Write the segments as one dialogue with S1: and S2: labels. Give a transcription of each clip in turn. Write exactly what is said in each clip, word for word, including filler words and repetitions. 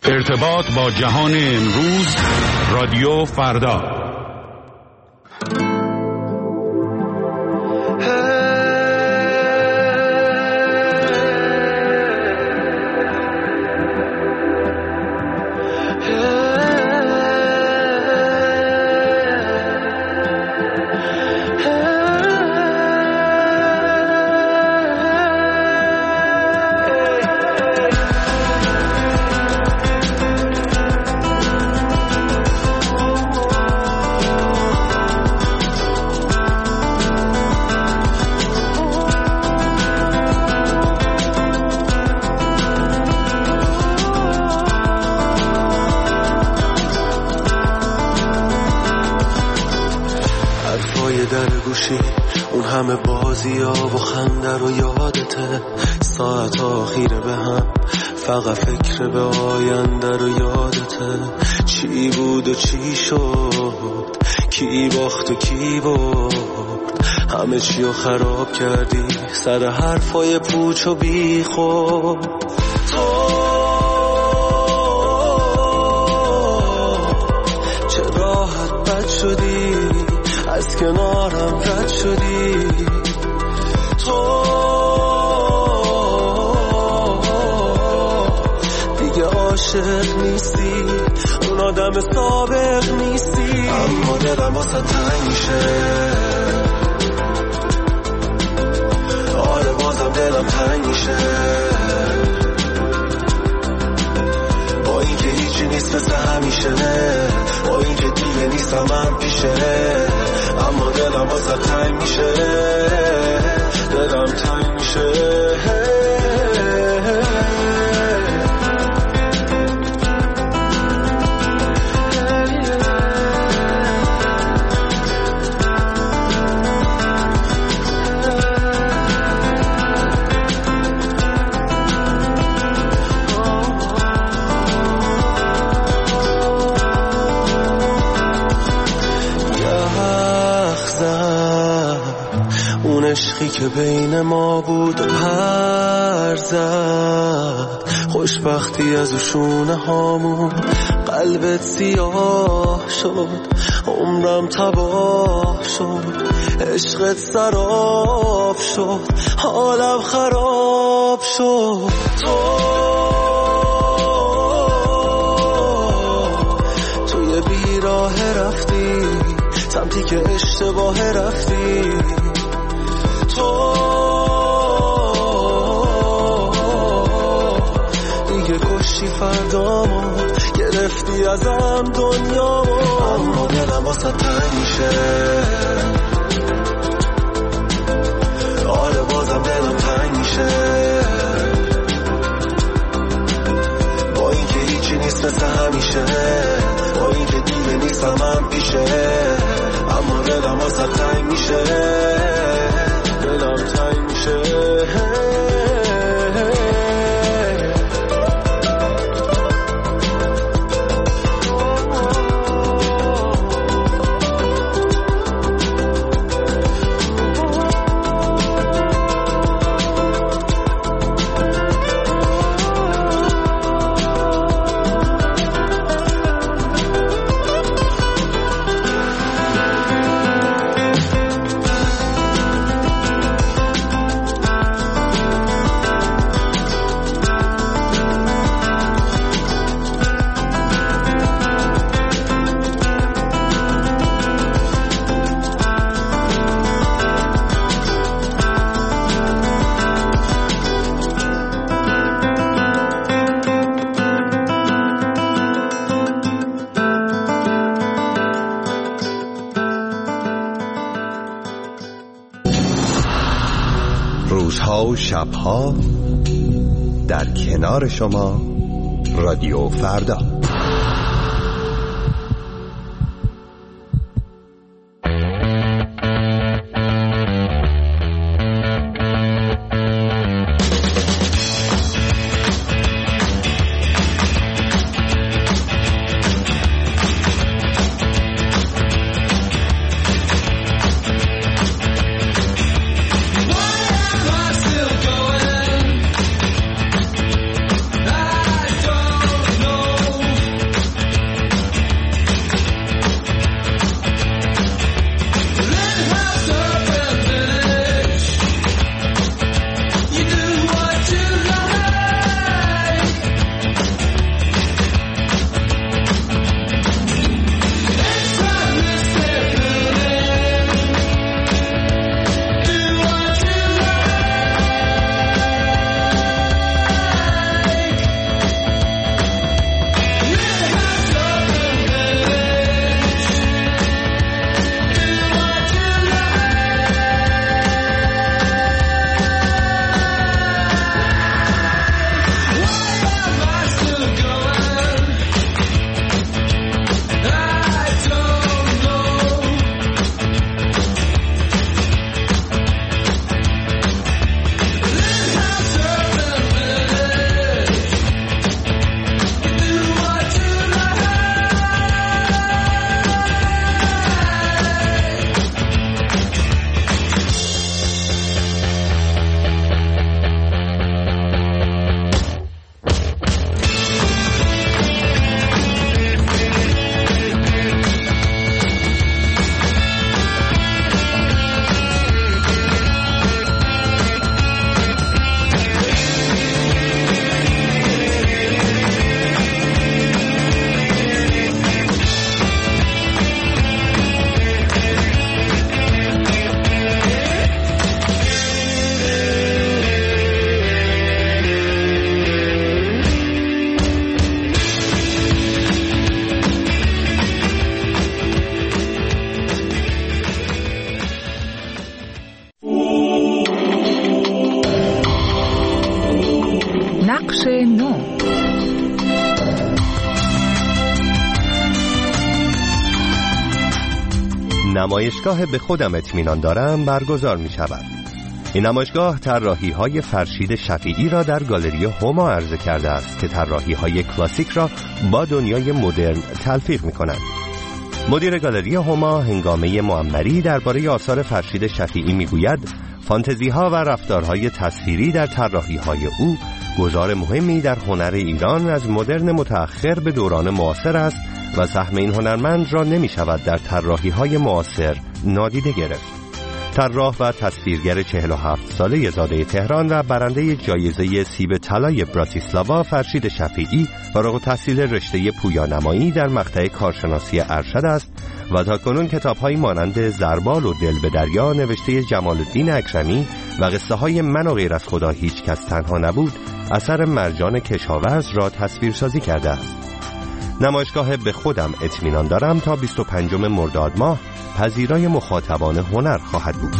S1: ارتباط با جهان امروز، رادیو فردا.
S2: اون همه بازی ها و خنده رو یادته، ساعت آخیره به هم فقط فکر به آینده رو یادته. چی بود و چی شد، کی باخت و کی برد، همه چی رو خراب کردی سر حرفای پوچ و بی خود. تو چه راحت بد شدی، از کنارم رد شدی. تو دیگه عاشق نیستی، اون آدم سابق نیستی. اما دلم واسه تنگ میشه، آره بازم دلم تنگ میشه. با اینکه هیچی نیست مثل همیشه، با اینکه دیگه نیستم من پیشه، اما دلم واسه تنگ میشه، دلم تنگ میشه. عشقی که بین ما بود و پر زد، خوشبختی از شونه هامون قلبت سیاه شد، عمرم تباه شد، عشقت سراب شد، حالم خراب شد. تو توی بیراه رفتی، سمتی که اشتباه رفتی. تو دیگه کشتی فردامو، گرفتی ازم دنیامو. اما دلم واسه تنگ میشه، آره بازم دلم تنگ میشه. با اینکه هیچی نیست مثل همیشه، با اینکه دیگه نیستم من پیشه، اما دلم واسه تنگ میشه، دلم تنگ میشه.
S3: روزها و شبها در کنار شما، رادیو فردا.
S4: No
S3: نمایشگاه به خودم اطمینان دارم برگزار می شود. این نمایشگاه طراحی‌های فرشید شفیعی را در گالری هما عرضه کرده است که طراحی‌های کلاسیک را با دنیای مدرن تلفیق می‌کنند. مدیر گالری هما هنگامه معمری درباره آثار فرشید شفیعی می‌گوید فانتزی‌ها و رفتارهای تصویری در طراحی‌های او گذار مهمی در هنر ایران از مدرن متأخر به دوران معاصر است و سهم این هنرمند را نمی‌شود در طراحی‌های معاصر نادیده گرفت. طراح و تصویرگر چهل و هفت ساله زاده تهران و برنده جایزه سیب طلای براتیسلاوا فرشید شفیعی فارغ التحصیل رشته پویانمایی در مقطع کارشناسی ارشد است و تاکنون کتاب‌هایی مانند زربال و دل به دریا نوشته جمال الدین اکرمی و قصه های من و غیر از خدا هیچ کس تنها نبود اثر مرجان کشاورز را تصویرسازی کرده است. نمایشگاه به خودم اطمینان دارم تا بیست و پنجم مرداد ماه پذیرای مخاطبان هنر خواهد بود.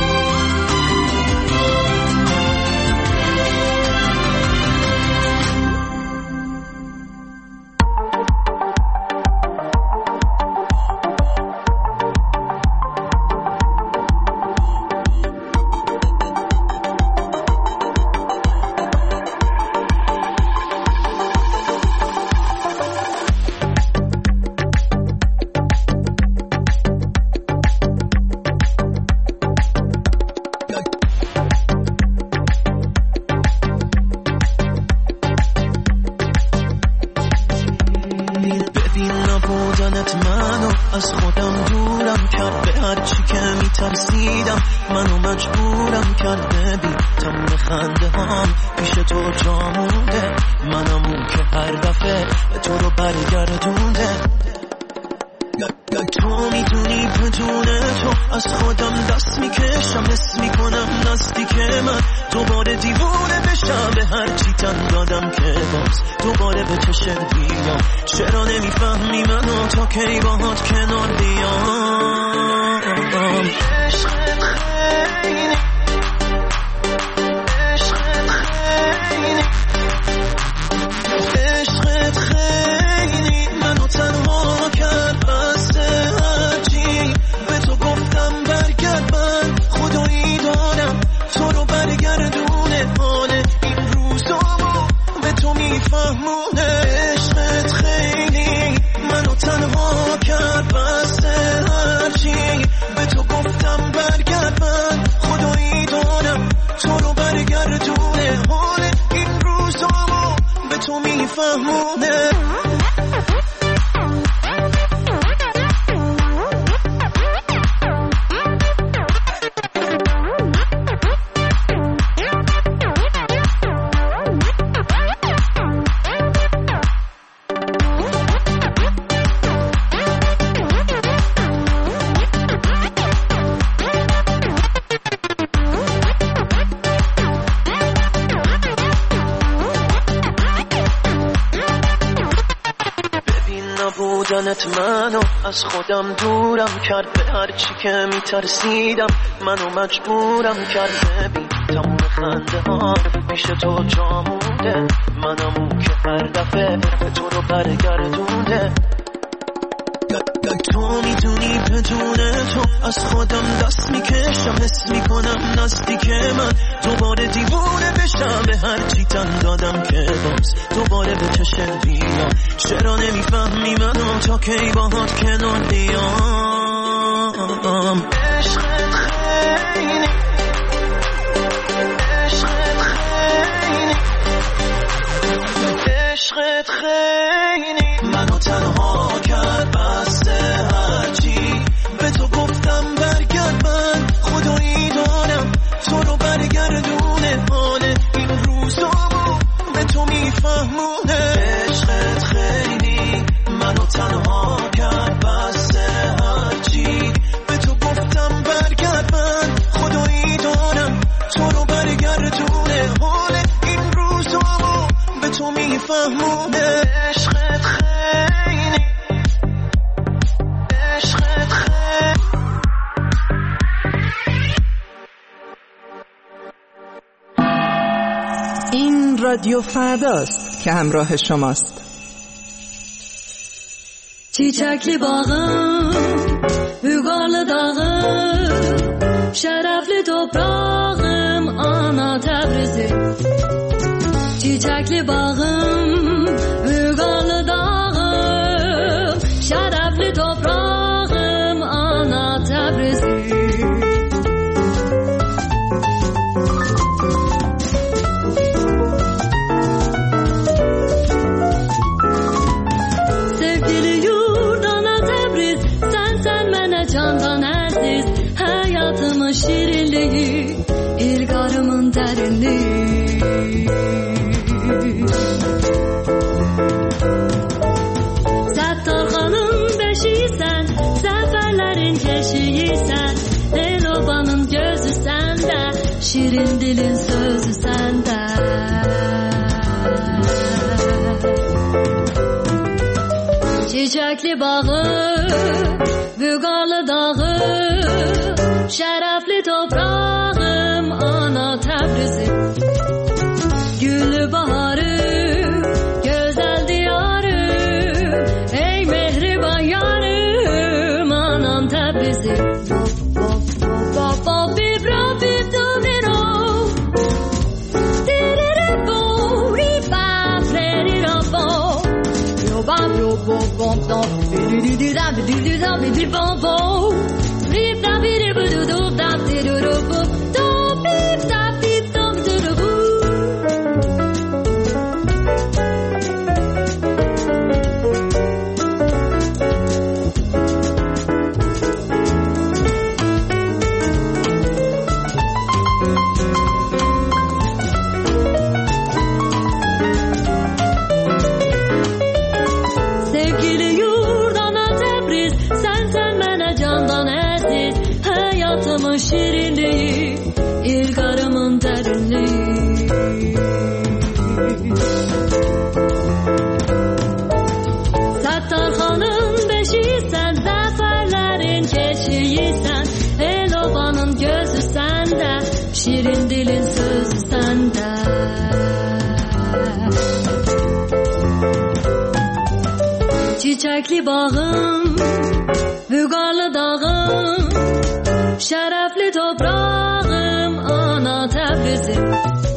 S2: از خودم دورم کرد، به هر چی که میترسیدم منو مجبورم کرد. ببین تمام خنده هام پیش تو جا مونده، منم اون که هر دفعه به تو رو برگردونده. تو میدونی بدون تو از خودم دست میکشم، حس میکنم نزدیک من دوباره دیوونه بشم. به هر چی تن دادم که باز دوباره به چشت بیام. چرا نمیفهمی منو تا کی باهات کنار بیام؟ عشقت خیلی عشقت خیلی عشقت خیلی منو تنها کرد. عشقت خیلی منو تنها کرد، بس هرچی به تو گفتم برگرد. من خدایی دارم تو رو برگردونه، حال این روزامو به تو میفهمونه. بودنت منو از خودم دورم کرد، به هر چی که میترسیدم منو مجبورم کرد. ببین تمام خنده ها پیش تو جا مونده، منم اون که هر دفعه به تو رو برگردونده. تو میدونی بدون تو از خودم دست میکشم، حس میکنم نزدیک من دوباره دیوونه بشم. به هر چی تن دادم که باز دوباره به چشت بیام. چرا نمیفهمی منو تا کی باهات کنار بیام؟ عشقت خیلی عشقت خیلی عشقت خیلی منو تنها کرد، بسته هرچی به تو گفتم برگرد. من خدایی دارم تو رو برگردونه، حال این روزامو به تو میفهمونه. عشقت خیلی منو تنها کرد، بسته هرچی به تو گفتم برگرد. من خدایی دارم تو رو برگردونه، حال این روزامو به تو میفهمونه. عشقت خیلی عشقت خیلی.
S4: این رادیو فرداست که همراه شماست.
S5: چیچک باغم Vügarlı dağım, şerefli toprağım, ana Təbrizim. Çiçekli bağım, vügarlı dağım, şerefli toprağım, ana Təbrizim. Sevgili yurt ana Təbriz, sen sen mene candan aziz. Hayatımın şirinliği, ilgarımın derinliği. Sattarxanın beşiysen, zaferlerin keşiysen, el obanın gözü sende, şirin dilin sözü sende. Çiçekli bağı, vügarlı dağı, şerefli toprağım, ana Təbrizim. Güllü baharım, güzel diyarım, ey mehriban yarım, anam Təbrizim. Sevgili yurt ana Təbriz, sen sen mene candan aziz. Hayatımın şirinliği, ilgarımın derinliği. Sattarxanın beşiysen, zaferlerin keşiysen, el obanın gözü sende, şirin dilin sözü sende. Çiçekli bağım, vügarlı dağım, şerefli toprağım, ana Təbrizim.